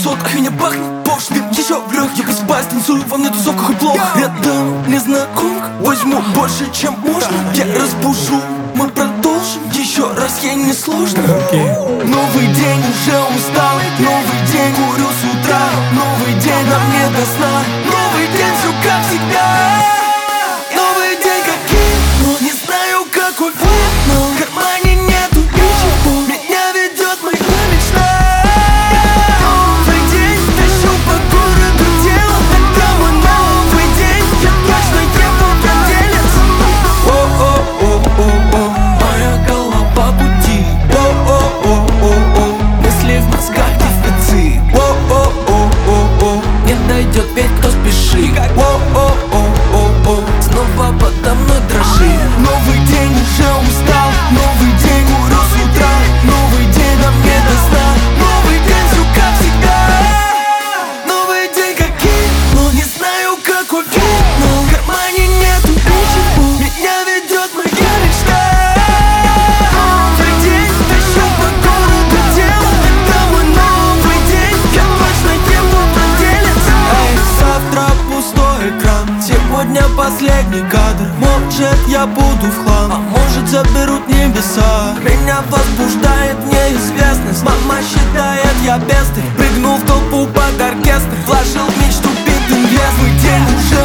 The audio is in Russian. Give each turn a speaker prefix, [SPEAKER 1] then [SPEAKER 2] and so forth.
[SPEAKER 1] сотках меня пахнет пошлым. Еще враг, я просыпаюсь, танцую во мне тусовка хоть плохо. Я дам незнакомка, возьму больше, чем можно. Я разбужу, мы продолжим. Еще раз ей не сложно. Новый день, уже устал. Новый день, курю с утра. Новый день, нам не до сна. Новый день, все как всегда. Новый день как кино, не знаю какой финал. В кармане нету ничего, меня ведет моя мечта. Новый день, тащу по городу тело. Это мой новый день, я точно ему владелец. О-о-о-о-о, моя голова гудит. О-о-о-о-о, мысли в мозгах дефицит. О-о-о-о-о, не дойдет, ведь кто спешит. О-о-о-о-о, снова подо мной дрожит. Новый день, уже устал. Новый день, курю с утра. Новый день, нам не до сна. Новый день, все как всегда. Новый день как кино, не знаю какой финал. В кармане нету ничего, меня ведет моя мечта. Новый день, тащу по городу тело. Это мой новый день, я точно ему владелец. Эй, завтра пустой экран, сегодня последний кадр. Может, я буду в хлам, а может, заберут небеса. Меня возбуждает неизвестность. Мама считает, я бедный. Прыгнул в толпу под оркестр, вложил в мечту бит инвест. Новый день, уже